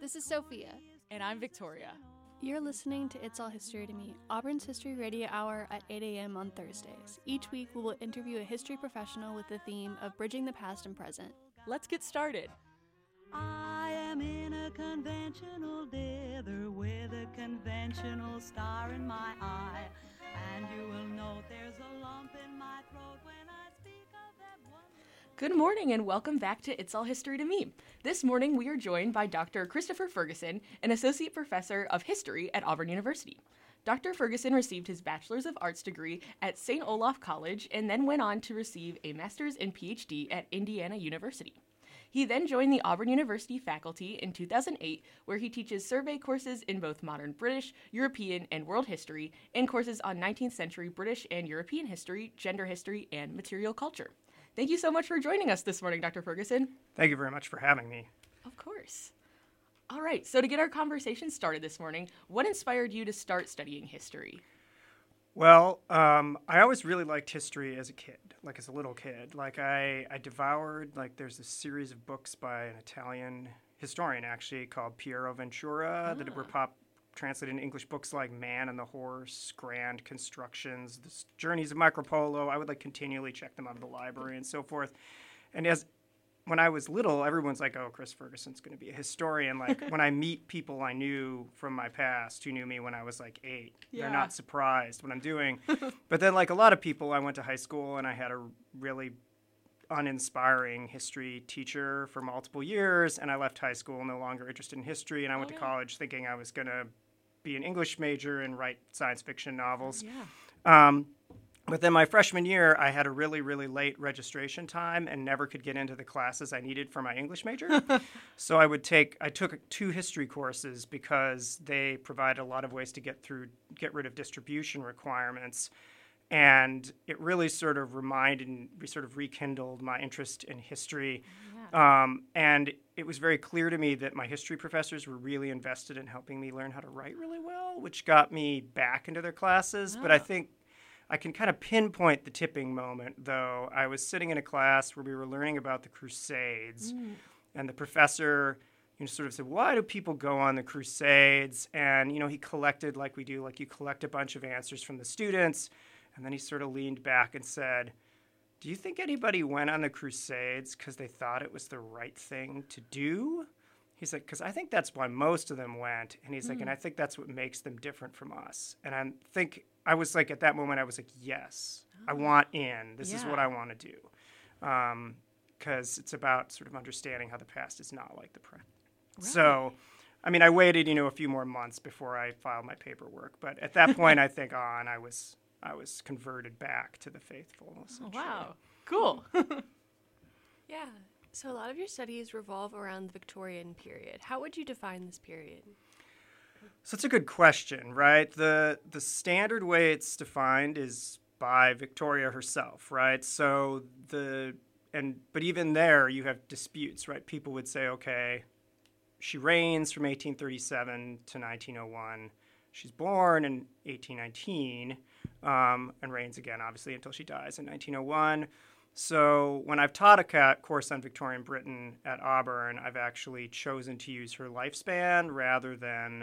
This is Sophia. And I'm Victoria. You're listening to It's All History to Me, Auburn's History Radio Hour at 8 a.m. on Thursdays. Each week, we will interview a history professional with the theme of bridging the past and present. Let's get started. I am in a conventional dither with a conventional star in my eye, and you will note there's a lump in my throat when I speak of that one. Good morning and welcome back to It's All History to Me. This morning we are joined by Dr. Christopher Ferguson, an Associate Professor of History at Auburn University. Dr. Ferguson received his Bachelor's of Arts degree at St. Olaf College and then went on to receive a Master's and PhD at Indiana University. He then joined the Auburn University faculty in 2008, where he teaches survey courses in both modern British, European, and world history, and courses on 19th century British and European history, gender history, and material culture. Thank you so much for joining us this morning, Dr. Ferguson. Thank you very much for having me. Of course. All right, so to get our conversation started this morning, what inspired you to start studying history? Well, I always really liked history as a kid, like as a little kid. Like I devoured, there's a series of books by an Italian historian, actually, called Piero Ventura, that were translated into English, books like Man and the Horse, Grand Constructions, The Journeys of Marco Polo. I would continually check them out of the library and so forth. And when I was little, everyone's like, oh, Chris Ferguson's going to be a historian. When I meet people I knew from my past who knew me when I was 8, they're not surprised what I'm doing. But then a lot of people, I went to high school and I had a really uninspiring history teacher for multiple years, and I left high school no longer interested in history, and I went to college thinking I was going to be an English major and write science fiction novels. But then my freshman year, I had a really, really late registration time and never could get into the classes I needed for my English major. So I took 2 history courses because they provided a lot of ways to get rid of distribution requirements. And it really sort of rekindled my interest in history. And it was very clear to me that my history professors were really invested in helping me learn how to write really well, which got me back into their classes. But I think I can kind of pinpoint the tipping moment, though. I was sitting in a class where we were learning about the Crusades, and the professor sort of said, why do people go on the Crusades? And, he collected, like we do, you collect a bunch of answers from the students, and then he sort of leaned back and said, do you think anybody went on the Crusades because they thought it was the right thing to do? He's like, because I think that's why most of them went. And he's like, and I think that's what makes them different from us. And I was at that moment, I was like, yes, I want in. This is what I want to do. Because it's about sort of understanding how the past is not like the present. Right. So, I waited, a few more months before I filed my paperwork. But at that point, I think I was converted back to the faithful. Oh, wow. Cool. Yeah. So a lot of your studies revolve around the Victorian period. How would you define this period? So it's a good question, right? The standard way it's defined is by Victoria herself, right? So but even there you have disputes, right? People would say, okay, she reigns from 1837 to 1901. She's born in 1819 and reigns again, obviously, until she dies in 1901. So when I've taught a course on Victorian Britain at Auburn, I've actually chosen to use her lifespan rather than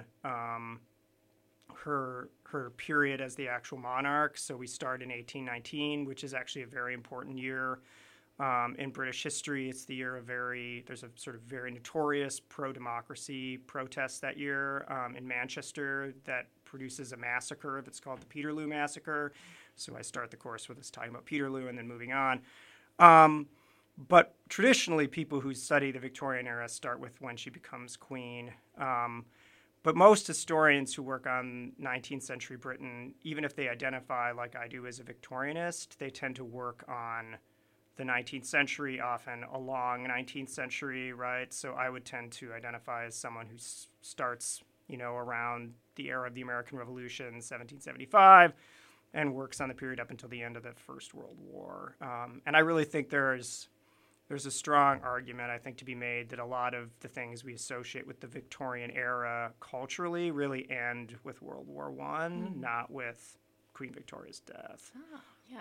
her period as the actual monarch. So we start in 1819, which is actually a very important year in British history. It's the year there's a sort of very notorious pro-democracy protest that year in Manchester that produces a massacre that's called the Peterloo Massacre. So I start the course with us talking about Peterloo and then moving on. But traditionally, people who study the Victorian era start with when she becomes queen. But most historians who work on 19th century Britain, even if they identify like I do as a Victorianist, they tend to work on the 19th century, often a long 19th century, right? So I would tend to identify as someone who starts, around the era of the American Revolution, 1775, and works on the period up until the end of the First World War. And I really think there's a strong argument, I think, to be made that a lot of the things we associate with the Victorian era culturally really end with World War I, not with Queen Victoria's death. Oh, yeah.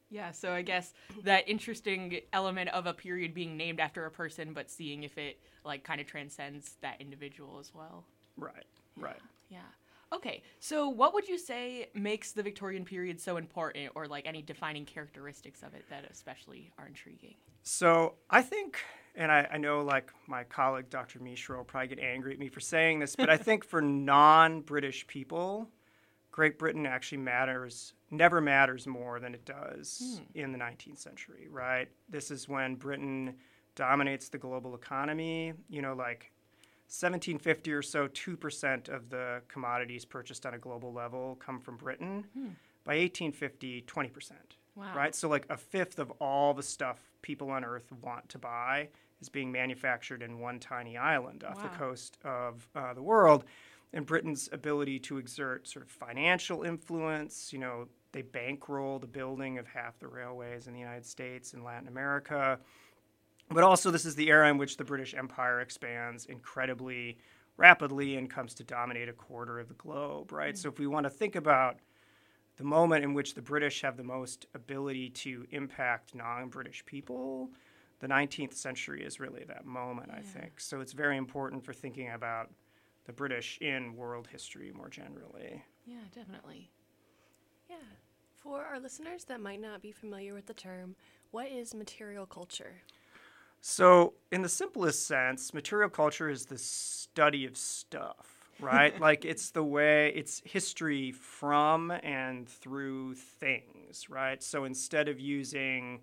Yeah, so I guess that interesting element of a period being named after a person, but seeing if it like kind of transcends that individual as well. Right, right. Yeah. Okay, so what would you say makes the Victorian period so important, or like any defining characteristics of it that especially are intriguing? So I think, and I know like my colleague Dr. Mishra will probably get angry at me for saying this, but I think for non-British people, Great Britain actually never matters more than it does in the 19th century, right? This is when Britain dominates the global economy. Like 1750 or so, 2% of the commodities purchased on a global level come from Britain. By 1850, 20%. Wow. Right? So like a fifth of all the stuff people on Earth want to buy is being manufactured in one tiny island off the coast of the world. And Britain's ability to exert sort of financial influence, they bankroll the building of half the railways in the United States and Latin America. But also this is the era in which the British Empire expands incredibly rapidly and comes to dominate a quarter of the globe, right? So if we want to think about the moment in which the British have the most ability to impact non-British people, the 19th century is really that moment, I think. So it's very important for thinking about the British in world history more generally. Yeah, definitely. Yeah. For our listeners that might not be familiar with the term, what is material culture? So in the simplest sense, material culture is the study of stuff, right? Like it's history from and through things, right? So instead of using,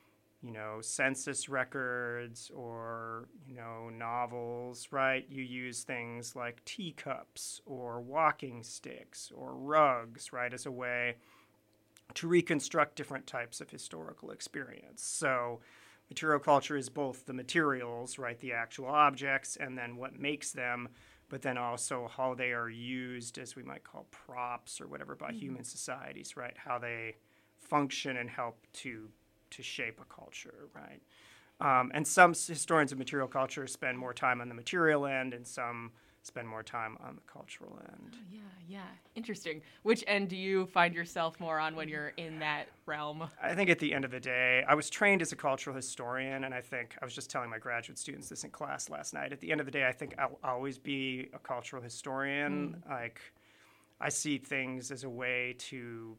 census records or, novels, right? You use things like teacups or walking sticks or rugs, right? As a way to reconstruct different types of historical experience. So material culture is both the materials, right, the actual objects, and then what makes them, but then also how they are used as we might call props or whatever by human societies, right, how they function and help to shape a culture, right? And some historians of material culture spend more time on the material end, and some spend more time on the cultural end. Oh, yeah. Interesting. Which end do you find yourself more on when you're in that realm? I think at the end of the day, I was trained as a cultural historian, and I think I was just telling my graduate students this in class last night. At the end of the day, I think I'll always be a cultural historian. Like, I see things as a way to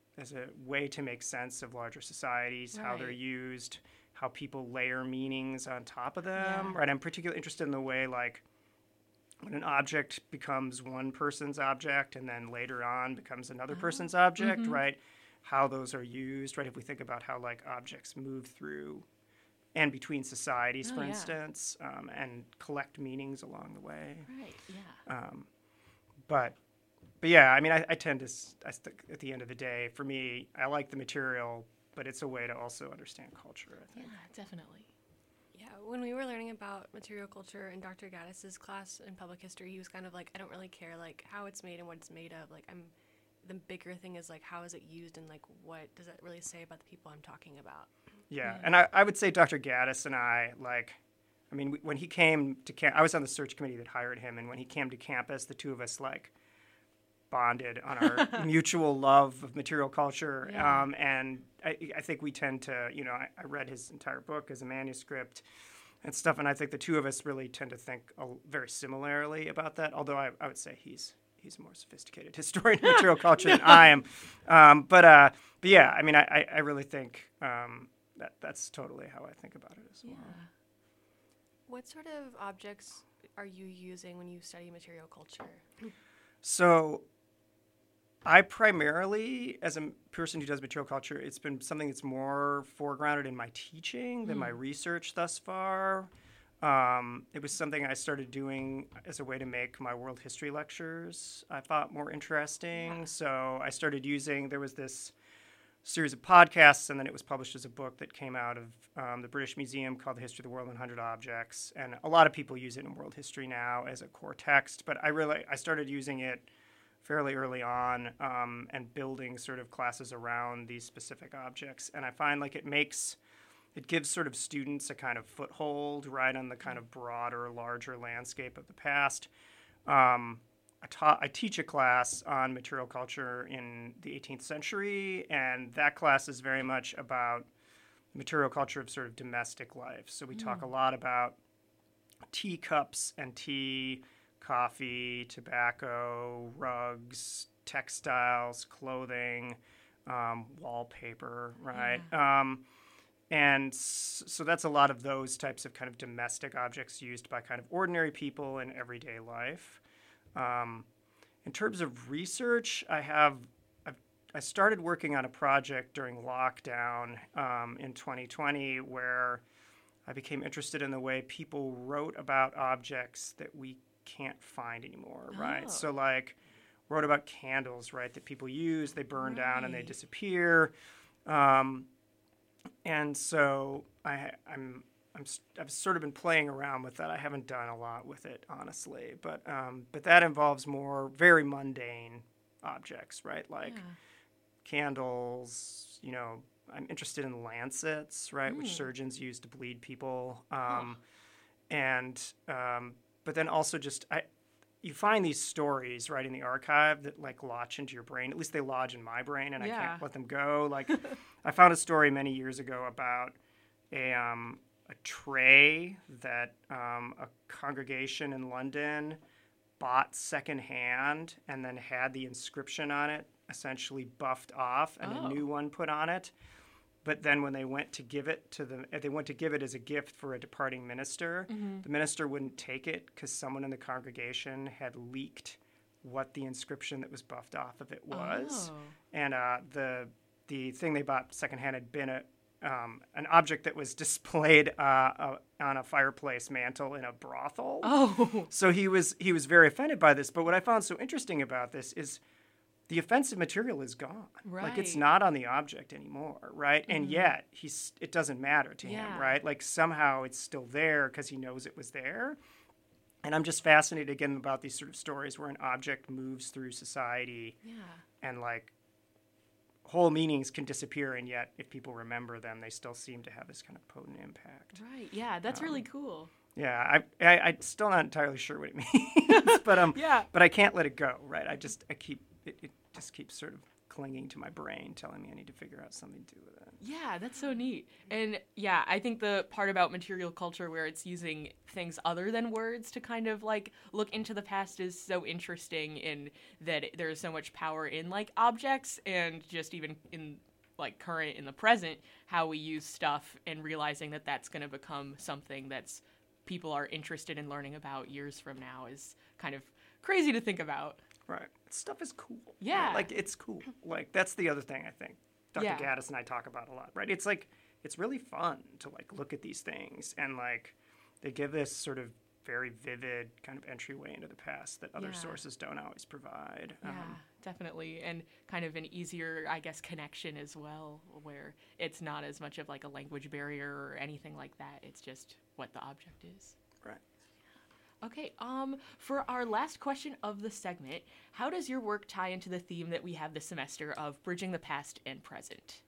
make sense of larger societies, how they're used, how people layer meanings on top of them. Right? I'm particularly interested in the way, like, when an object becomes one person's object and then later on becomes another person's object, right? How those are used, right? If we think about how like objects move through and between societies, for instance, and collect meanings along the way. Right, yeah. But yeah, I mean, I tend to, at the end of the day, for me, I like the material, but it's a way to also understand culture, I think. Yeah, definitely. Yeah, when we were learning about material culture in Dr. Gaddis's class in public history, he was kind of like, I don't really care like how it's made and what it's made of. Like the bigger thing is like how is it used and like what does it really say about the people I'm talking about? Yeah, and I would say Dr. Gaddis and I, like, I mean, when he came to I was on the search committee that hired him, and when he came to campus, the two of us like bonded on our mutual love of material culture. And I think we tend to, I read his entire book as a manuscript and stuff, and I think the two of us really tend to think very similarly about that, although I would say he's a more sophisticated historian of material culture than I am. But yeah, I mean, I really think that's totally how I think about it as well. What sort of objects are you using when you study material culture? So I primarily, as a person who does material culture, it's been something that's more foregrounded in my teaching than my research thus far. It was something I started doing as a way to make my world history lectures I thought more interesting. So I started there was this series of podcasts, and then it was published as a book that came out of the British Museum called The History of the World in 100 Objects. And a lot of people use it in world history now as a core text, but I started using it fairly early on and building sort of classes around these specific objects. And I find like it gives sort of students a kind of foothold right on the kind of broader, larger landscape of the past. I teach a class on material culture in the 18th century, and that class is very much about material culture of sort of domestic life. So we talk a lot about teacups and tea, coffee, tobacco, rugs, textiles, clothing, wallpaper, right? And so that's a lot of those types of kind of domestic objects used by kind of ordinary people in everyday life. In terms of research, I started working on a project during lockdown in 2020 where I became interested in the way people wrote about objects that we can't find anymore, right? So like wrote about candles, right, that people use, they burn down and they disappear. And so I've sort of been playing around with that. I haven't done a lot with it, honestly, but that involves more very mundane objects, right? Like candles, you know, I'm interested in lancets, right, which surgeons use to bleed people. But then also just, you find these stories, right, in the archive that like lodge into your brain. At least they lodge in my brain, and I can't let them go. Like, I found a story many years ago about a tray that a congregation in London bought secondhand and then had the inscription on it essentially buffed off and a new one put on it. But then when they went to give it as a gift for a departing minister, the minister wouldn't take it because someone in the congregation had leaked what the inscription that was buffed off of it was. And the thing they bought secondhand had been an object that was displayed on a fireplace mantle in a brothel. So he was very offended by this. But what I found so interesting about this is the offensive material is gone. Like, it's not on the object anymore, right? And yet it doesn't matter to him, right? Like, somehow it's still there because he knows it was there. And I'm just fascinated again about these sort of stories where an object moves through society and like whole meanings can disappear, and yet if people remember them, they still seem to have this kind of potent impact. Right. Yeah, that's really cool. Yeah, I'm still not entirely sure what it means, but I can't let it go. Right. It just keeps sort of clinging to my brain, telling me I need to figure out something to do with it. Yeah, that's so neat. And yeah, I think the part about material culture where it's using things other than words to kind of like look into the past is so interesting, in that there's so much power in like objects, and just even in like current in the present, how we use stuff and realizing that that's going to become something that's people are interested in learning about years from now is kind of crazy to think about. Right. Stuff is cool. Yeah. Right? Like, it's cool. Like, that's the other thing I think Dr. Gaddis and I talk about a lot, right? It's like, it's really fun to like look at these things, and like they give this sort of very vivid kind of entryway into the past that other sources don't always provide. Yeah, definitely. And kind of an easier, I guess, connection as well, where it's not as much of like a language barrier or anything like that. It's just what the object is. Right. Okay, for our last question of the segment, how does your work tie into the theme that we have this semester of bridging the past and present?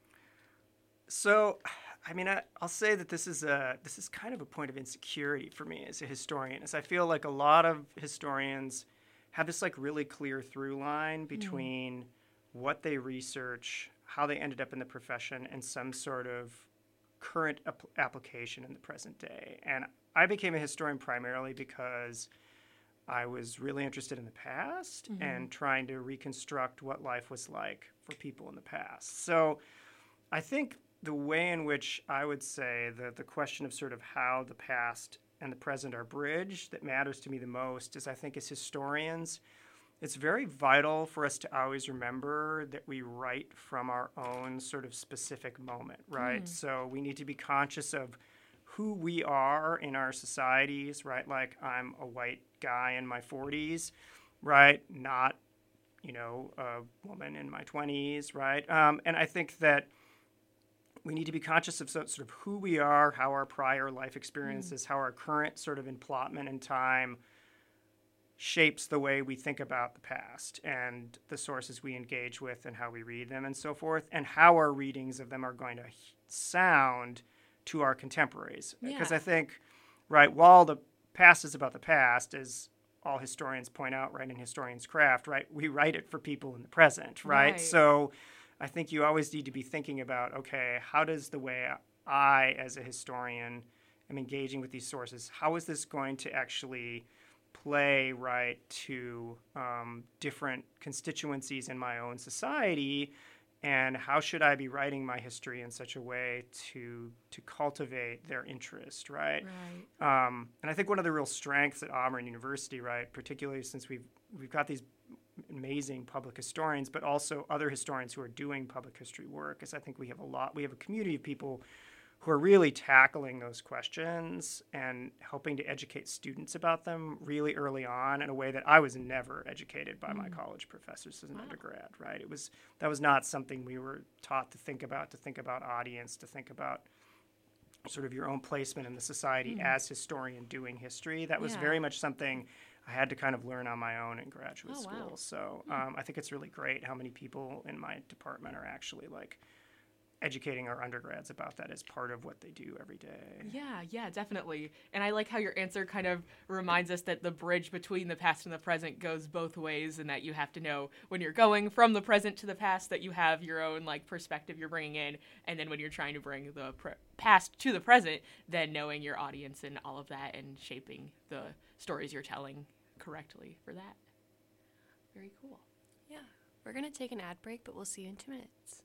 So, I mean, I'll say that this is kind of a point of insecurity for me as a historian, as I feel like a lot of historians have this like really clear through line between what they research, how they ended up in the profession, and some sort of current application in the present day. And I became a historian primarily because I was really interested in the past and trying to reconstruct what life was like for people in the past. So I think the way in which I would say that the question of sort of how the past and the present are bridged that matters to me the most is, I think as historians, it's very vital for us to always remember that we write from our own sort of specific moment, right? So we need to be conscious of who we are in our societies, right? Like, I'm a white guy in my 40s, right? Not, a woman in my 20s, right? And I think that we need to be conscious of sort of who we are, how our prior life experiences, how our current sort of emplotment in time shapes the way we think about the past and the sources we engage with and how we read them and so forth, and how our readings of them are going to sound to our contemporaries. Because I think, right, while the past is about the past, as all historians point out, right, in Historian's Craft, right, we write it for people in the present, right? Right. So I think you always need to be thinking about, okay, how does the way I, as a historian, am engaging with these sources, how is this going to actually play, right, to different constituencies in my own society, and how should I be writing my history in such a way to cultivate their interest, right? And I think one of the real strengths at Auburn University, right, particularly since we've got these amazing public historians, but also other historians who are doing public history work, is I think we have a community of people who are really tackling those questions and helping to educate students about them really early on in a way that I was never educated by my college professors as an undergrad, right? That was not something we were taught to think about audience, to think about sort of your own placement in the society as historian doing history. That was very much something I had to kind of learn on my own in graduate school. Wow. So I think it's really great how many people in my department are actually like educating our undergrads about that as part of what they do every day. Yeah, definitely. And I like how your answer kind of reminds us that the bridge between the past and the present goes both ways, and that you have to know when you're going from the present to the past that you have your own like perspective you're bringing in, and then when you're trying to bring the past to the present, then knowing your audience and all of that and shaping the stories you're telling correctly for that. Very cool. Yeah. We're going to take an ad break, but we'll see you in 2 minutes.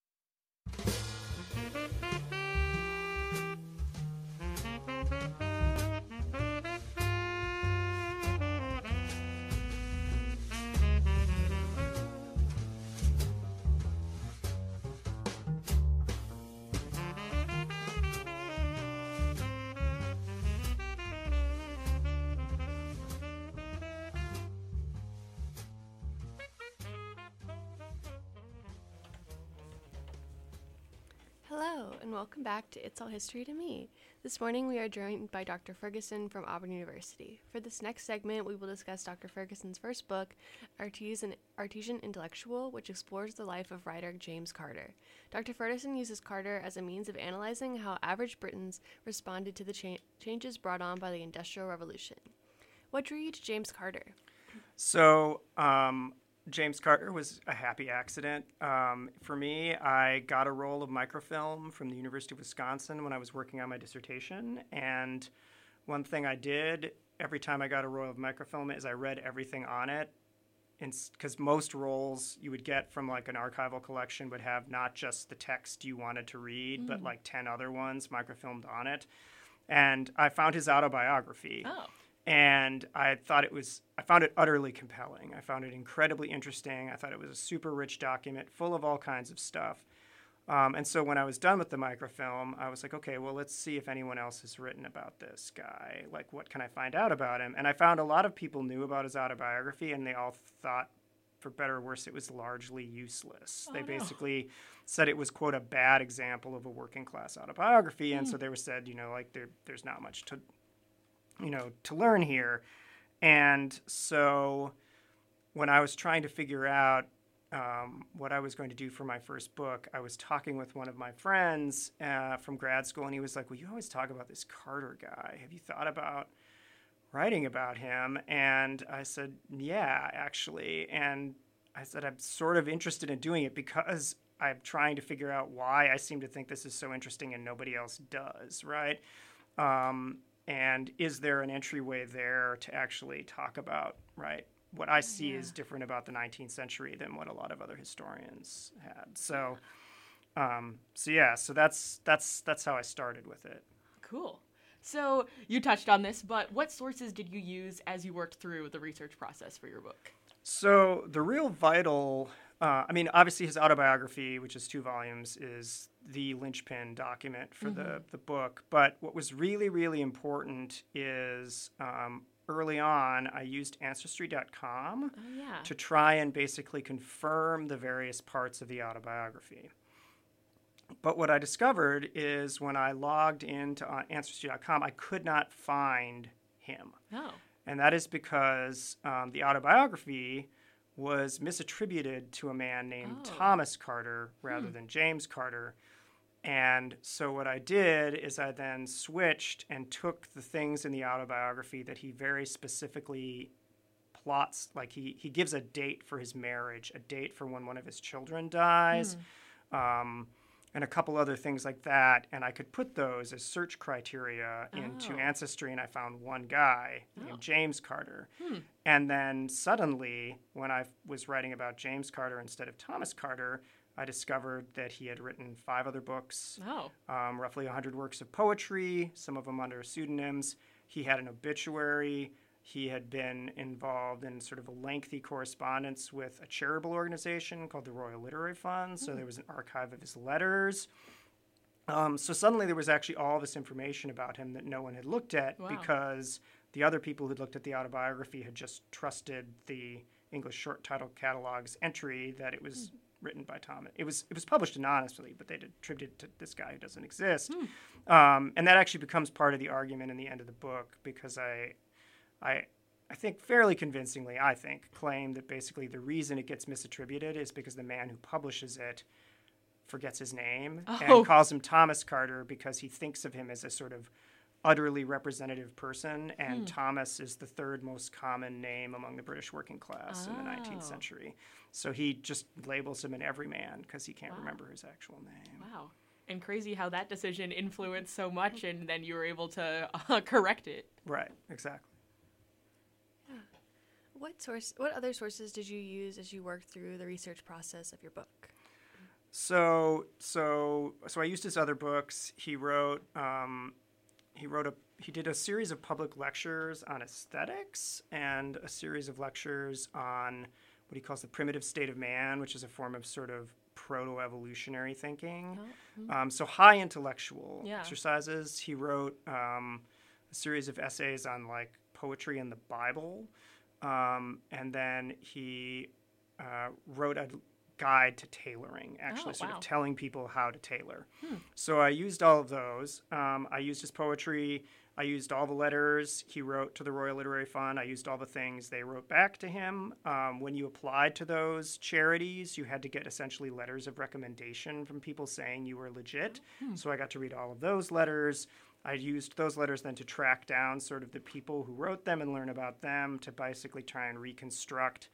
Hello, and welcome back to It's All History to Me. This morning we are joined by Dr. Ferguson from Auburn University. For this next segment, we will discuss Dr. Ferguson's first book, Artesian Intellectual, which explores the life of writer James Carter. Dr. Ferguson uses Carter as a means of analyzing how average Britons responded to the changes brought on by the Industrial Revolution. What drew you to James Carter? So, James Carter was a happy accident. For me, I got a roll of microfilm from the University of Wisconsin when I was working on my dissertation. And one thing I did every time I got a roll of microfilm is I read everything on it. Because most rolls you would get from like an archival collection would have not just the text you wanted to read, but like 10 other ones microfilmed on it. And I found his autobiography. Oh. And I found it utterly compelling. I found it incredibly interesting. I thought it was a super rich document full of all kinds of stuff. And so when I was done with the microfilm, I was like, okay, well, let's see if anyone else has written about this guy. Like, what can I find out about him? And I found a lot of people knew about his autobiography, and they all thought, for better or worse, it was largely useless. They basically said it was, quote, a bad example of a working class autobiography. And so they were said, like, there's not much to learn here. And so when I was trying to figure out what I was going to do for my first book, I was talking with one of my friends from grad school, and he was like, well, you always talk about this Carter guy. Have you thought about writing about him? And I said, yeah, actually. And I said, I'm sort of interested in doing it because I'm trying to figure out why I seem to think this is so interesting and nobody else does, right? And is there an entryway there to actually talk about, right, what I see is different about the 19th century than what a lot of other historians had. So that's how I started with it. Cool. So you touched on this, but what sources did you use as you worked through the research process for your book? So the real vital, obviously his autobiography, which is 2 volumes, is the linchpin document for the book. But what was really, really important is early on, I used Ancestry.com to try and basically confirm the various parts of the autobiography. But what I discovered is when I logged into Ancestry.com, I could not find him. Oh. And that is because the autobiography was misattributed to a man named Thomas Carter rather than James Carter. And so what I did is I then switched and took the things in the autobiography that he very specifically plots, like he gives a date for his marriage, a date for when one of his children dies, and a couple other things like that. And I could put those as search criteria into Ancestry, and I found one guy named James Carter. And then suddenly, when I was writing about James Carter instead of Thomas Carter, I discovered that he had written 5 other books, roughly 100 works of poetry, some of them under pseudonyms. He had an obituary. He had been involved in sort of a lengthy correspondence with a charitable organization called the Royal Literary Fund. So there was an archive of his letters. So suddenly there was actually all this information about him that no one had looked at because the other people who'd looked at the autobiography had just trusted the English Short Title Catalog's entry that it was written by Thomas. It was published anonymously, but they'd attributed it to this guy who doesn't exist. And that actually becomes part of the argument in the end of the book, because I think fairly convincingly, claim that basically the reason it gets misattributed is because the man who publishes it forgets his name and calls him Thomas Carter because he thinks of him as a sort of utterly representative person, and Thomas is the 3rd most common name among the British working class in the 19th century. So he just labels him an everyman because he can't remember his actual name. Wow. And crazy how that decision influenced so much, and then you were able to correct it. Right, exactly. What other sources did you use as you worked through the research process of your book? So I used his other books. He did a series of public lectures on aesthetics and a series of lectures on what he calls the primitive state of man, which is a form of sort of proto-evolutionary thinking. So high intellectual exercises. He wrote a series of essays on like poetry and the Bible. And then he wrote a guide to tailoring, actually, sort of telling people how to tailor. So I used all of those. I used his poetry. I used all the letters he wrote to the Royal Literary Fund. I used all the things they wrote back to him. When you applied to those charities, you had to get essentially letters of recommendation from people saying you were legit. So I got to read all of those letters. I used those letters then to track down sort of the people who wrote them and learn about them, to basically try and reconstruct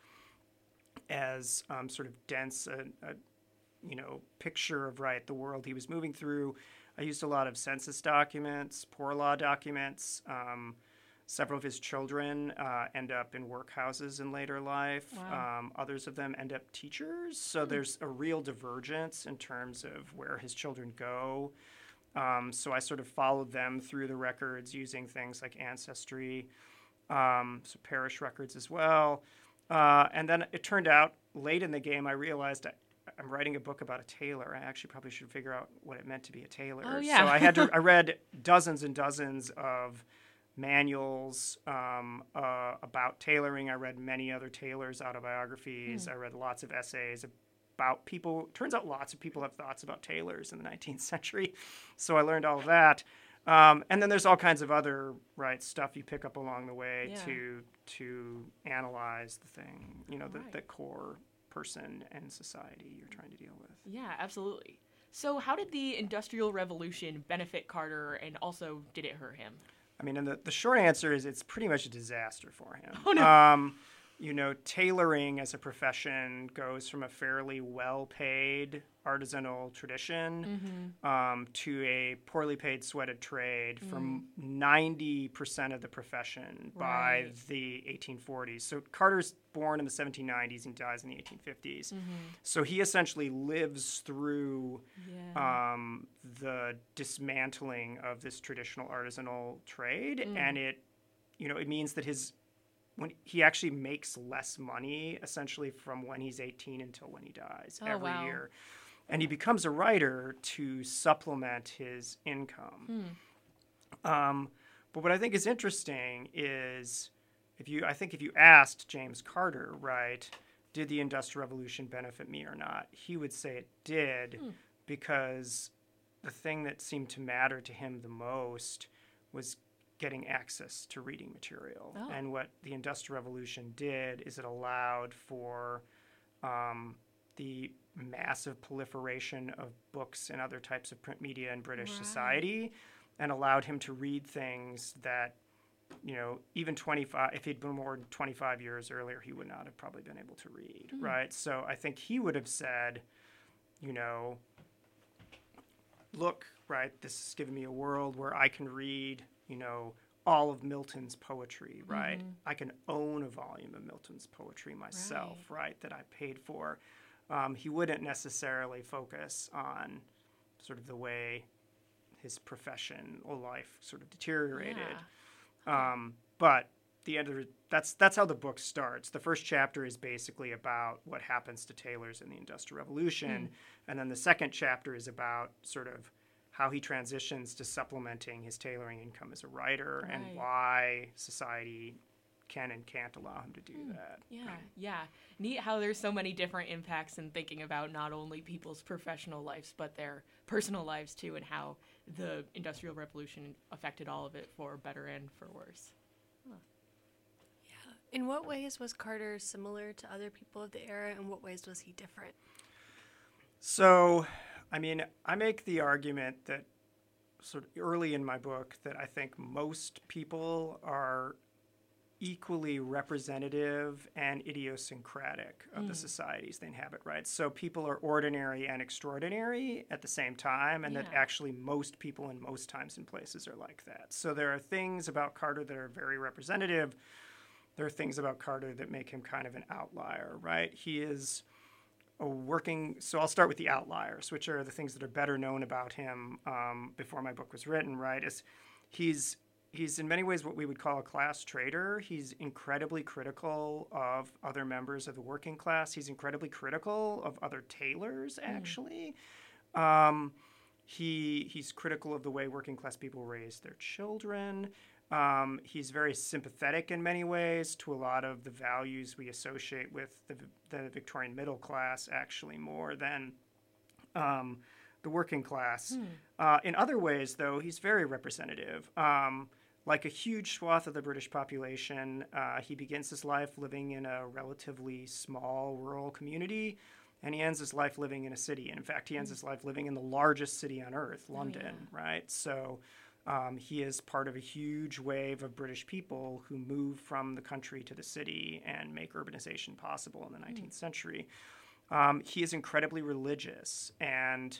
as sort of dense a picture of the world he was moving through. I used a lot of census documents, poor law documents. Several of his children end up in workhouses in later life. Others of them end up teachers. So there's a real divergence in terms of where his children go. So I sort of followed them through the records using things like Ancestry, so parish records as well. And then it turned out late in the game, I realized I'm writing a book about a tailor. I actually probably should figure out what it meant to be a tailor. So I read dozens and dozens of manuals about tailoring. I read many other tailors' autobiographies. I read lots of essays about people. Turns out lots of people have thoughts about tailors in the 19th century. So I learned all of that. And then there's all kinds of other stuff you pick up along the way to analyze the thing, the core person and society you're trying to deal with. Yeah, absolutely. So how did the Industrial Revolution benefit Carter, and also did it hurt him? I mean, and the short answer is it's pretty much a disaster for him. Oh, no. Tailoring as a profession goes from a fairly well-paid artisanal tradition to a poorly paid sweated trade from 90% of the profession by the 1840s. So Carter's born in the 1790s and dies in the 1850s. So he essentially lives through the dismantling of this traditional artisanal trade, and it means that when he actually makes less money essentially from when he's 18 until when he dies every year. And he becomes a writer to supplement his income. But what I think is interesting is if you asked James Carter, did the Industrial Revolution benefit me or not, he would say it did, because the thing that seemed to matter to him the most was getting access to reading material. And what the Industrial Revolution did is it allowed for the massive proliferation of books and other types of print media in British society, and allowed him to read things that even 25, if he'd been born 25 years earlier, he would not have probably been able to read, right? So I think he would have said, look, right, this has given me a world where I can read, all of Milton's poetry, right? I can own a volume of Milton's poetry myself, right, that I paid for. He wouldn't necessarily focus on sort of the way his profession or life sort of deteriorated. But the end of it, that's how the book starts. The first chapter is basically about what happens to tailors in the Industrial Revolution, and then the second chapter is about sort of how he transitions to supplementing his tailoring income as a writer and why society can and can't allow him to do that. Yeah. Neat how there's so many different impacts in thinking about not only people's professional lives, but their personal lives too, and how the Industrial Revolution affected all of it for better and for worse. In what ways was Carter similar to other people of the era, and what ways was he different? So, I make the argument that sort of early in my book that I think most people are equally representative and idiosyncratic of the societies they inhabit, right? So people are ordinary and extraordinary at the same time, and that actually most people in most times and places are like that. So there are things about Carter that are very representative. There are things about Carter that make him kind of an outlier, right? He is so I'll start with the outliers, which are the things that are better known about him before my book was written, right? He's in many ways what we would call a class traitor. He's incredibly critical of other members of the working class. He's incredibly critical of other tailors, actually. He's critical of the way working class people raise their children. He's very sympathetic in many ways to a lot of the values we associate with the Victorian middle class, actually, more than the working class. In other ways, though, he's very representative. Like a huge swath of the British population, he begins his life living in a relatively small rural community, and he ends his life living in a city. And in fact, he ends his life living in the largest city on earth, London, right? So he is part of a huge wave of British people who move from the country to the city and make urbanization possible in the 19th century. He is incredibly religious, and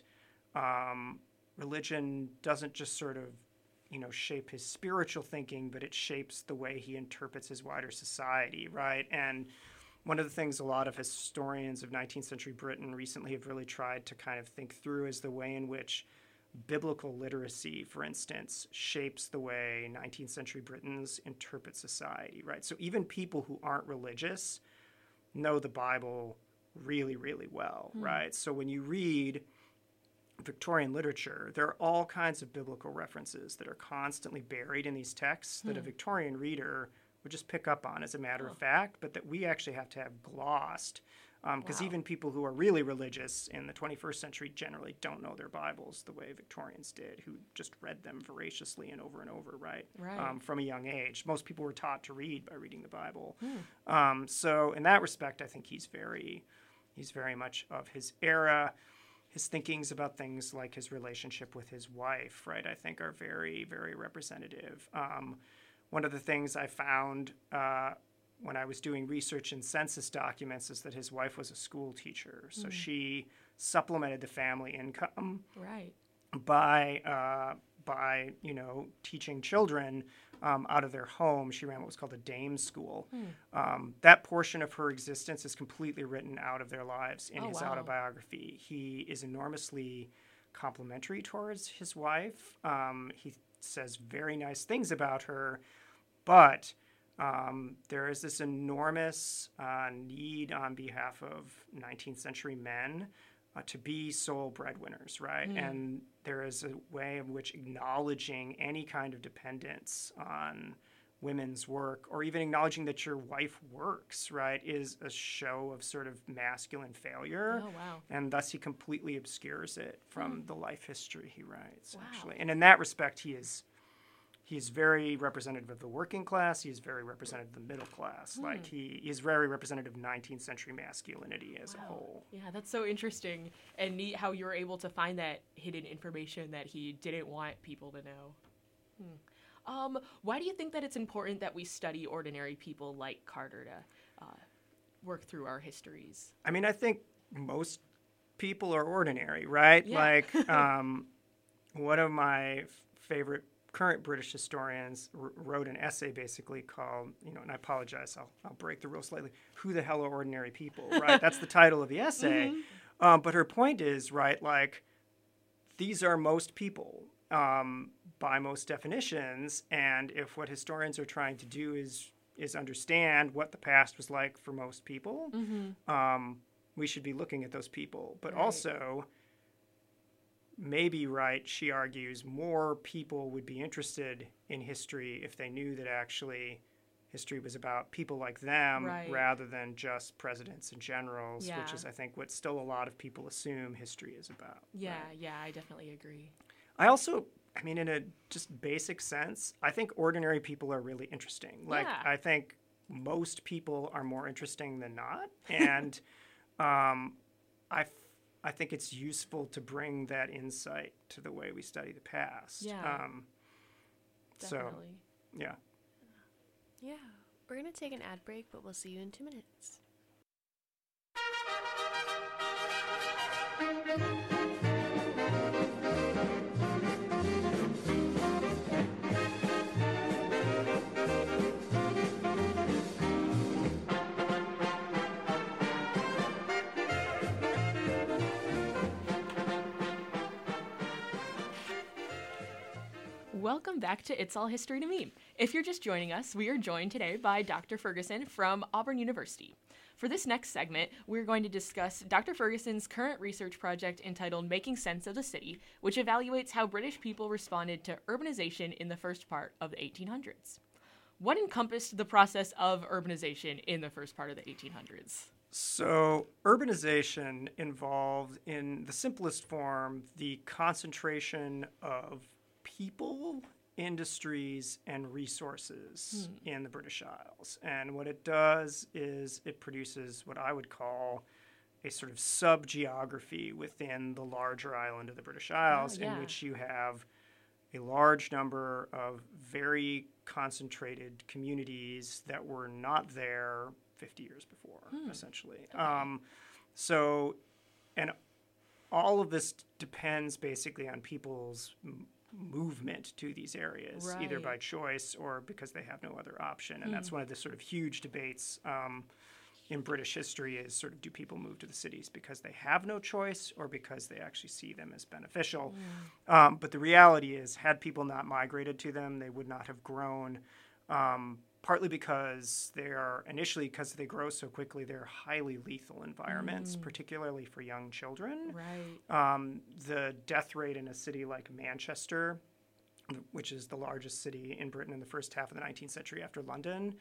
religion doesn't just sort of shape his spiritual thinking, but it shapes the way he interprets his wider society, right? And one of the things a lot of historians of 19th century Britain recently have really tried to kind of think through is the way in which biblical literacy, for instance, shapes the way 19th century Britons interpret society, right? So even people who aren't religious know the Bible really, really well, right? So when you read Victorian literature, there are all kinds of biblical references that are constantly buried in these texts that a Victorian reader would just pick up on as a matter of fact, but that we actually have to have glossed. Because even people who are really religious in the 21st century generally don't know their Bibles the way Victorians did, who just read them voraciously and over, right? From a young age. Most people were taught to read by reading the Bible. So in that respect, I think he's very much of his era. His thinkings about things like his relationship with his wife, right, I think are very, very representative. One of the things I found when I was doing research in census documents is that his wife was a school teacher. So she supplemented the family income by teaching children out of their home. She ran what was called a dame school. That portion of her existence is completely written out of their lives in his autobiography. He is enormously complimentary towards his wife. He says very nice things about her, but there is this enormous need on behalf of 19th century men to be sole breadwinners, right? And there is a way in which acknowledging any kind of dependence on women's work, or even acknowledging that your wife works, right, is a show of sort of masculine failure. And thus he completely obscures it from the life history he writes, actually. And in that respect, he's very representative of the working class. He's very representative of the middle class. Like he is very representative of 19th century masculinity as a whole. Yeah, that's so interesting and neat how you were able to find that hidden information that he didn't want people to know. Why do you think that it's important that we study ordinary people like Carter to work through our histories? I mean, I think most people are ordinary, right? Yeah. Like, one of my favorite current British historians wrote an essay basically called, and I apologize, I'll break the rule slightly, Who the Hell Are Ordinary People, right? That's the title of the essay. But her point is, right, like, these are most people by most definitions, and if what historians are trying to do is understand what the past was like for most people, we should be looking at those people. But also, maybe, right, she argues, more people would be interested in history if they knew that actually history was about people like them rather than just presidents and generals, which is, I think, what still a lot of people assume history is about. Yeah, I definitely agree. I also, I mean, in a just basic sense, I think ordinary people are really interesting. Like, I think most people are more interesting than not. And I think it's useful to bring that insight to the way we study the past. Yeah, so, definitely. Yeah. Yeah. We're going to take an ad break, but we'll see you in 2 minutes. Welcome back to It's All History to Me. If you're just joining us, we are joined today by Dr. Ferguson from Auburn University. For this next segment, we're going to discuss Dr. Ferguson's current research project entitled Making Sense of the City, which evaluates how British people responded to urbanization in the first part of the 1800s. What encompassed the process of urbanization in the first part of the 1800s? So, urbanization involved, in the simplest form, the concentration of people, industries, and resources in the British Isles. And what it does is it produces what I would call a sort of sub-geography within the larger island of the British Isles, in which you have a large number of very concentrated communities that were not there 50 years before, essentially. So, and all of this depends basically on people's movement to these areas, either by choice or because they have no other option. And that's one of the sort of huge debates in British history is sort of, do people move to the cities because they have no choice or because they actually see them as beneficial? But the reality is, had people not migrated to them, they would not have grown, partly because because they grow so quickly, they're highly lethal environments, particularly for young children. The death rate in a city like Manchester, which is the largest city in Britain in the first half of the 19th century after London,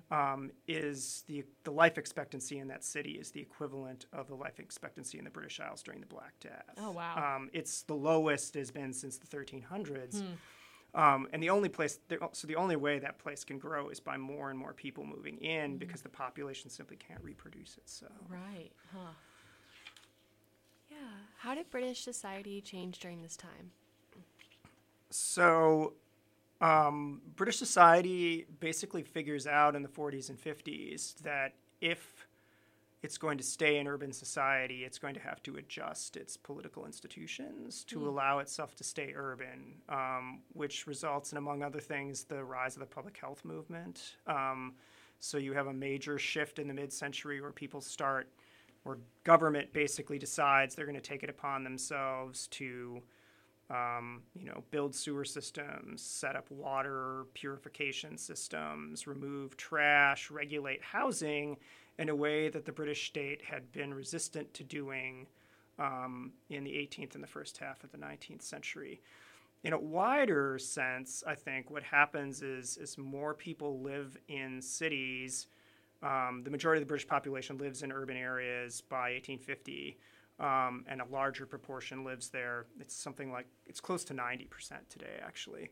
is the life expectancy in that city is the equivalent of the life expectancy in the British Isles during the Black Death. Oh, wow. It's the lowest it has been since the 1300s. And the only way that place can grow is by more and more people moving in, because the population simply can't reproduce itself. Right. Huh. Yeah. How did British society change during this time? So, British society basically figures out in the 40s and 50s that if it's going to stay an urban society, it's going to have to adjust its political institutions to allow itself to stay urban, which results in, among other things, the rise of the public health movement. So you have a major shift in the mid-century where government basically decides they're going to take it upon themselves to build sewer systems, set up water purification systems, remove trash, regulate housing in a way that the British state had been resistant to doing in the 18th and the first half of the 19th century. In a wider sense, I think what happens is as more people live in cities, the majority of the British population lives in urban areas by 1850. And a larger proportion lives there. It's something like, it's close to 90% today, actually.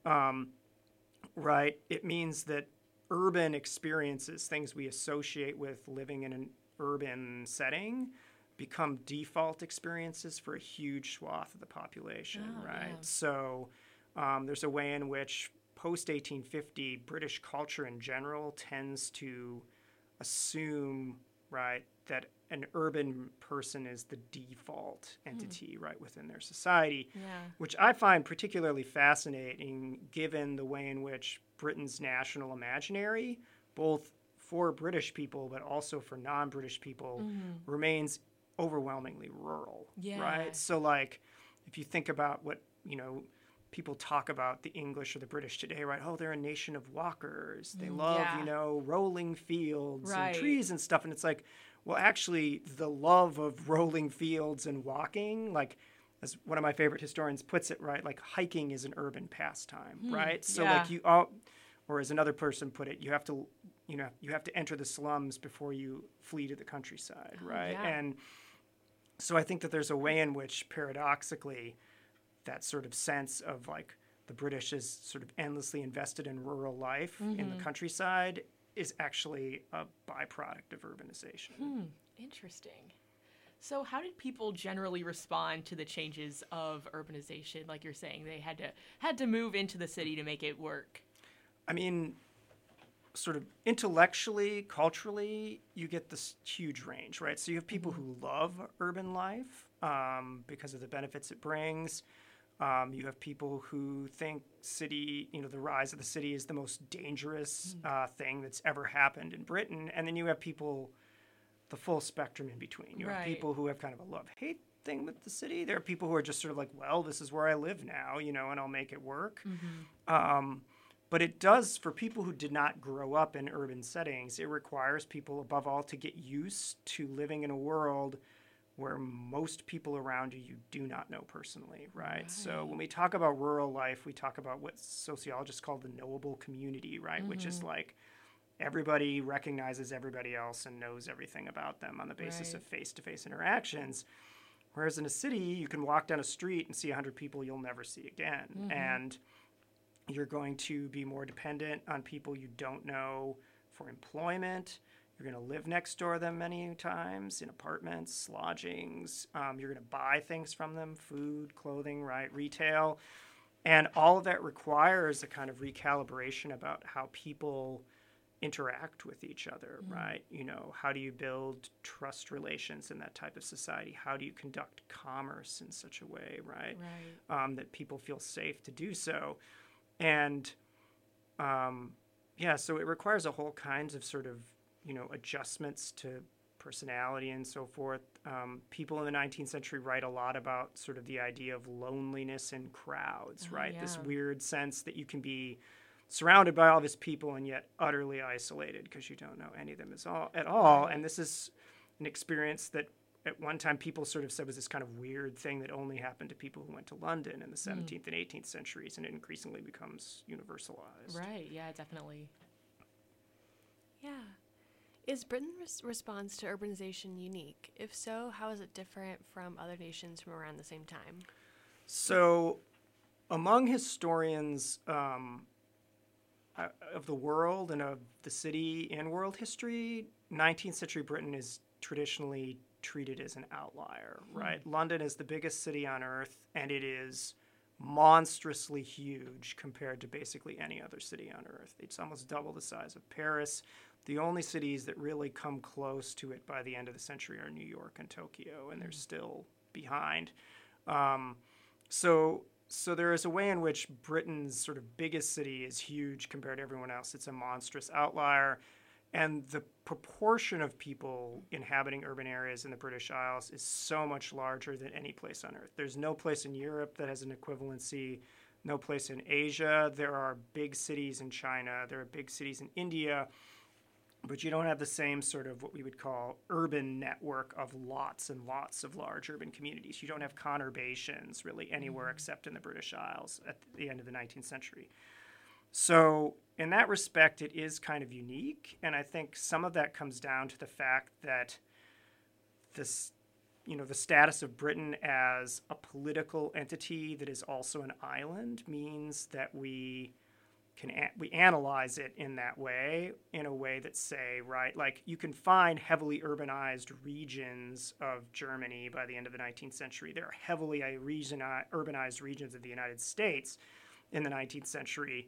Right? It means that urban experiences, things we associate with living in an urban setting, become default experiences for a huge swath of the population, right? Yeah. So there's a way in which post 1850, British culture in general tends to assume, right, that an urban person is the default entity, right, within their society, which I find particularly fascinating given the way in which Britain's national imaginary, both for British people but also for non-British people, remains overwhelmingly rural, right? So, like, if you think about what, people talk about the English or the British today, right? Oh, they're a nation of walkers. They love, rolling fields and trees and stuff. And it's like, well, actually, the love of rolling fields and walking, like, as one of my favorite historians puts it, right? Like, hiking is an urban pastime, right? So, like, or as another person put it, you have to enter the slums before you flee to the countryside, right? And so I think that there's a way in which, paradoxically, that sort of sense of, like, the British is sort of endlessly invested in rural life in the countryside is actually a byproduct of urbanization. Interesting. So how did people generally respond to the changes of urbanization? Like you're saying, they had to move into the city to make it work. I mean, sort of intellectually, culturally, you get this huge range, right? So you have people who love urban life because of the benefits it brings. You have people who think the rise of the city is the most dangerous thing that's ever happened in Britain. And then you have people, the full spectrum in between. You have people who have kind of a love-hate thing with the city. There are people who are just sort of like, well, this is where I live now, and I'll make it work. But it does, for people who did not grow up in urban settings, it requires people, above all, to get used to living in a world where most people around you do not know personally, right? So when we talk about rural life, we talk about what sociologists call the knowable community, right? Which is like everybody recognizes everybody else and knows everything about them on the basis of face-to-face interactions. Whereas in a city, you can walk down a street and see 100 people you'll never see again. And you're going to be more dependent on people you don't know for employment. You're going to live next door to them many times in apartments, lodgings. You're going to buy things from them, food, clothing, right, retail. And all of that requires a kind of recalibration about how people interact with each other, right? How do you build trust relations in that type of society? How do you conduct commerce in such a way, right? That people feel safe to do so. And, so it requires a whole kinds of sort of, adjustments to personality and so forth. People in the 19th century write a lot about sort of the idea of loneliness in crowds, right? This weird sense that you can be surrounded by all these people and yet utterly isolated because you don't know any of them at all. And this is an experience that at one time people sort of said was this kind of weird thing that only happened to people who went to London in the 17th and 18th centuries, and it increasingly becomes universalized. Right, yeah, definitely. Yeah. Is Britain's response to urbanization unique? If so, how is it different from other nations from around the same time? So, among historians of the world and of the city in world history, 19th century Britain is traditionally treated as an outlier, right? London is the biggest city on earth, and it is monstrously huge compared to basically any other city on earth. It's almost double the size of Paris. The only cities that really come close to it by the end of the century are New York and Tokyo, and they're still behind. So there is a way in which Britain's sort of biggest city is huge compared to everyone else. It's a monstrous outlier. And the proportion of people inhabiting urban areas in the British Isles is so much larger than any place on earth. There's no place in Europe that has an equivalency, no place in Asia. There are big cities in China. There are big cities in India. But you don't have the same sort of what we would call urban network of lots and lots of large urban communities. You don't have conurbations really anywhere except in the British Isles at the end of the 19th century. So in that respect, it is kind of unique. And I think some of that comes down to the fact that this, the status of Britain as a political entity that is also an island means that we analyze it in that way, in a way that say, right, like you can find heavily urbanized regions of Germany by the end of the 19th century. There are heavily urbanized regions of the United States in the 19th century.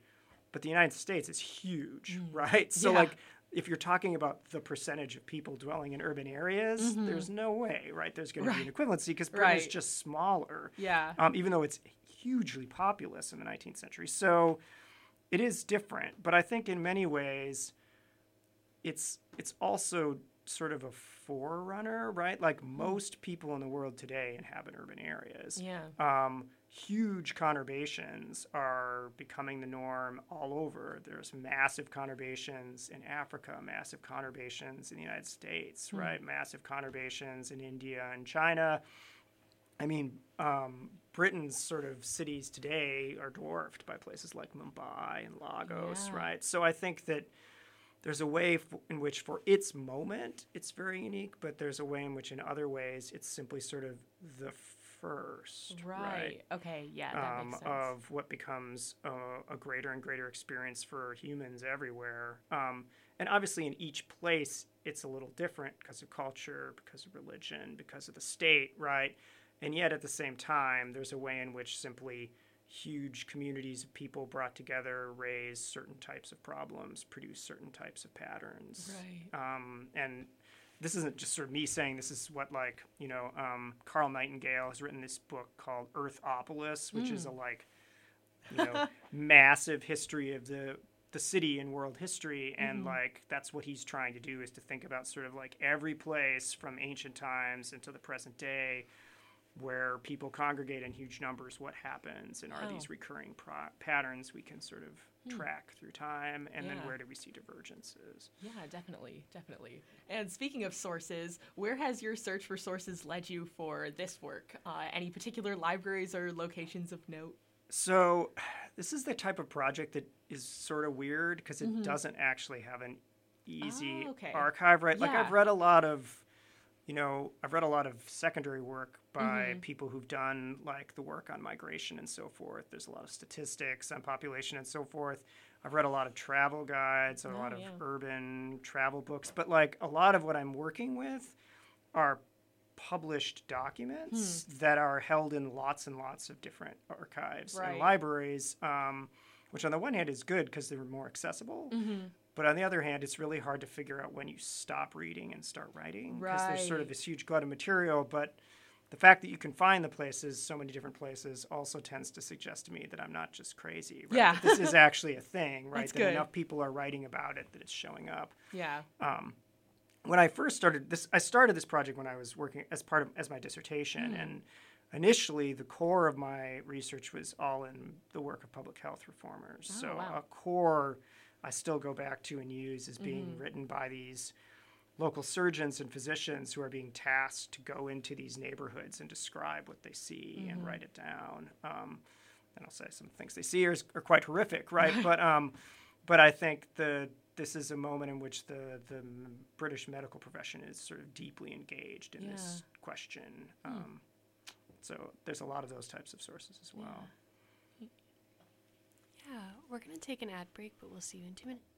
but the United States is huge, right? So, Yeah. like, if you're talking about the percentage of people dwelling in urban areas, there's no way, right? There's going to be an equivalency because Britain is Right. just smaller, Yeah. even though it's hugely populous in the 19th century. So it is different, but I think in many ways, it's also sort of a forerunner, right? Like most people in the world today inhabit urban areas. Yeah. Huge conurbations are becoming the norm all over. There's massive conurbations in Africa, massive conurbations in the United States, right? Massive conurbations in India and China. I mean, Britain's sort of cities today are dwarfed by places like Mumbai and Lagos, Yeah. right? So I think that there's a way in which for its moment it's very unique, but there's a way in which in other ways it's simply sort of the first, right? Okay. Yeah, that makes sense. Of what becomes a greater and greater experience for humans everywhere. And obviously in each place it's a little different because of culture, because of religion, because of the state, right? And yet at the same time, there's a way in which simply huge communities of people brought together raise certain types of problems, produce certain types of patterns. Right. And this isn't just sort of me saying this is what, like, Carl Nightingale has written this book called Earthopolis, which is a massive history of the city in world history. And like that's what he's trying to do, is to think about sort of like every place from ancient times into the present day where people congregate in huge numbers, what happens, and are these recurring patterns we can sort of track through time, and then where do we see divergences? Yeah, definitely. And speaking of sources, where has your search for sources led you for this work? Any particular libraries or locations of note? So this is the type of project that is sort of weird because it doesn't actually have an easy archive, right? Like Yeah. I've read a lot of secondary work by people who've done like the work on migration and so forth. There's a lot of statistics on population and so forth. I've read a lot of travel guides, a lot of urban travel books, but like a lot of what I'm working with are published documents that are held in lots and lots of different archives and libraries, which on the one hand is good because they're more accessible. But on the other hand, it's really hard to figure out when you stop reading and start writing because there's sort of this huge glut of material. But the fact that you can find the places, so many different places, also tends to suggest to me that I'm not just crazy. Right? Yeah. That this is actually a thing, right? That's that good. enough people are writing about it that it's showing up. Yeah. When I first started this, I started this project when I was working as my dissertation, and initially the core of my research was all in the work of public health reformers. A core I still go back to and use is being written by these local surgeons and physicians who are being tasked to go into these neighborhoods and describe what they see and write it down. And I'll say some things they see are quite horrific, right? But I think this is a moment in which the British medical profession is sort of deeply engaged in this question. So there's a lot of those types of sources as well. Yeah, we're going to take an ad break, but we'll see you in 2 minutes.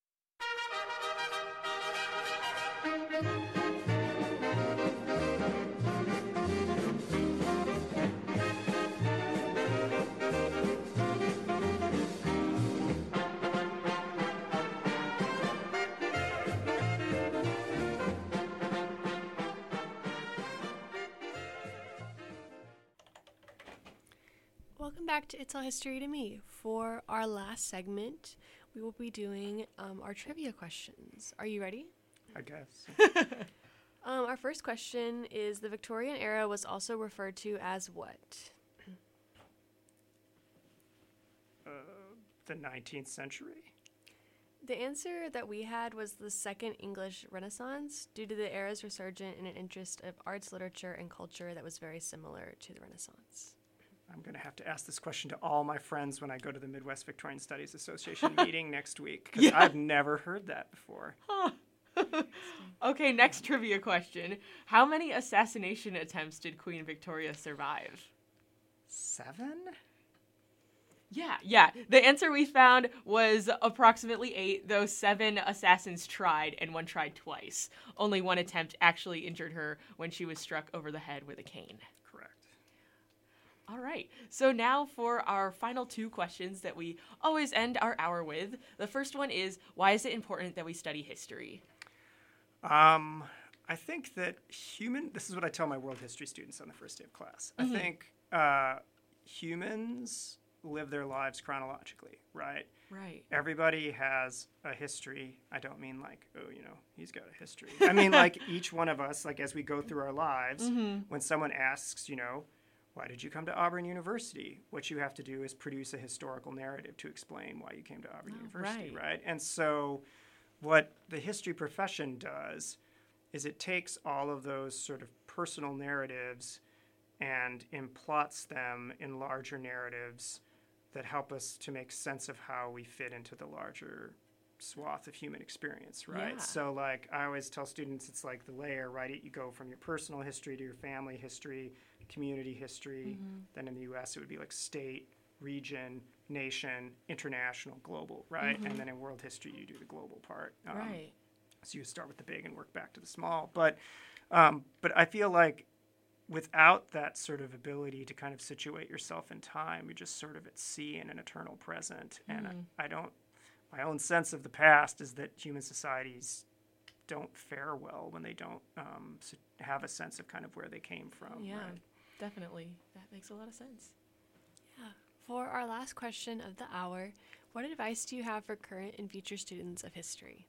Welcome back to It's All History to Me. For our last segment, we will be doing our trivia questions. Are you ready? I guess. Our first question is, the Victorian era was also referred to as what? The 19th century? The answer that we had was the Second English Renaissance, due to the era's resurgence in an interest of arts, literature, and culture that was very similar to the Renaissance. I'm going to have to ask this question to all my friends when I go to the Midwest Victorian Studies Association meeting next week, because I've never heard that before. Okay, next trivia question. How many assassination attempts did Queen Victoria survive? 7? Yeah. The answer we found was approximately 8, though 7 assassins tried, and 1 tried twice. Only 1 attempt actually injured her when she was struck over the head with a cane. Correct. All right. So now for our final two questions that we always end our hour with. The first one is, why is it important that we study history? I think that this is what I tell my world history students on the first day of class. I think humans live their lives chronologically, right? Right. Everybody has a history. I don't mean like, he's got a history. I mean like each one of us, like as we go through our lives, when someone asks, why did you come to Auburn University? What you have to do is produce a historical narrative to explain why you came to Auburn University, right? And so what the history profession does is it takes all of those sort of personal narratives and implots them in larger narratives that help us to make sense of how we fit into the larger swath of human experience, right? Yeah. So like I always tell students, it's like the layer, right? You go from your personal history to your family history, community history. Then in the U.S. it would be like state, region, nation, international, global, right? And then in world history you do the global part. Right. So you start with the big and work back to the small. But I feel like without that sort of ability to kind of situate yourself in time, you're just sort of at sea in an eternal present. And my own sense of the past is that human societies don't fare well when they don't have a sense of kind of where they came from. Yeah, right? definitely. That makes a lot of sense. Yeah. For our last question of the hour, what advice do you have for current and future students of history?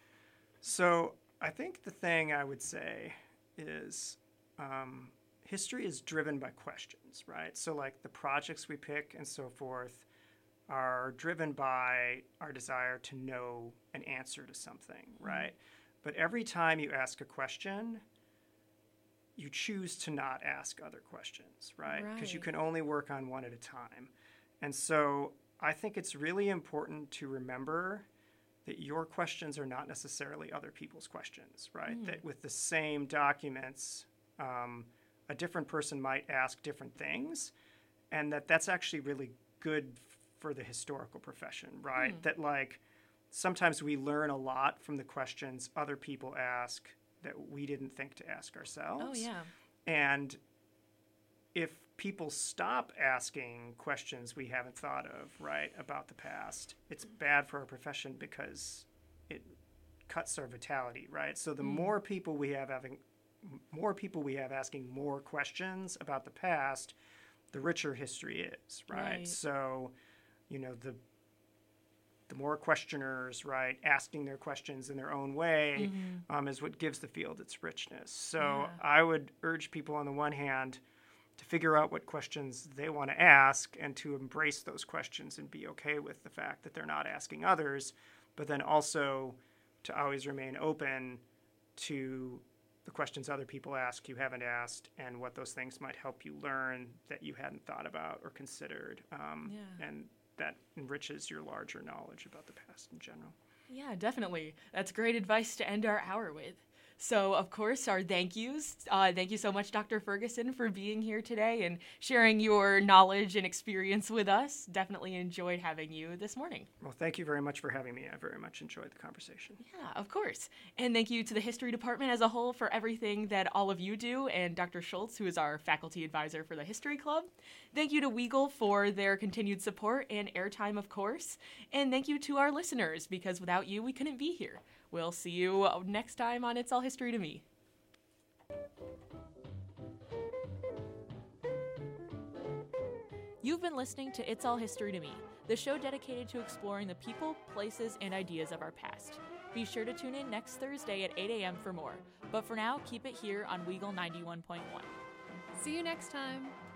So I think the thing I would say is history is driven by questions, right? So like the projects we pick and so forth are driven by our desire to know an answer to something, right? But every time you ask a question, you choose to not ask other questions, right? Because you can only work on one at a time. And so I think it's really important to remember that your questions are not necessarily other people's questions, right? That with the same documents, a different person might ask different things, and that's actually really good for the historical profession, right? That like sometimes we learn a lot from the questions other people ask that we didn't think to ask ourselves. Oh, yeah. And if people stop asking questions we haven't thought of, right, about the past, it's bad for our profession because it cuts our vitality, right? So the more people we have asking more questions about the past, the richer history is, right? So, the more questioners, right, asking their questions in their own way is what gives the field its richness. So I would urge people on the one hand to figure out what questions they want to ask and to embrace those questions and be okay with the fact that they're not asking others, but then also to always remain open to the questions other people ask you haven't asked and what those things might help you learn that you hadn't thought about or considered. And that enriches your larger knowledge about the past in general. Yeah, definitely. That's great advice to end our hour with. So, of course, our thank yous. Thank you so much, Dr. Ferguson, for being here today and sharing your knowledge and experience with us. Definitely enjoyed having you this morning. Well, thank you very much for having me. I very much enjoyed the conversation. Yeah, of course. And thank you to the history department as a whole for everything that all of you do, and Dr. Schultz, who is our faculty advisor for the History Club. Thank you to Weagle for their continued support and airtime, of course. And thank you to our listeners, because without you, we couldn't be here. We'll see you next time on It's All History to Me. You've been listening to It's All History to Me, the show dedicated to exploring the people, places, and ideas of our past. Be sure to tune in next Thursday at 8 a.m. for more. But for now, keep it here on Weagle 91.1. See you next time.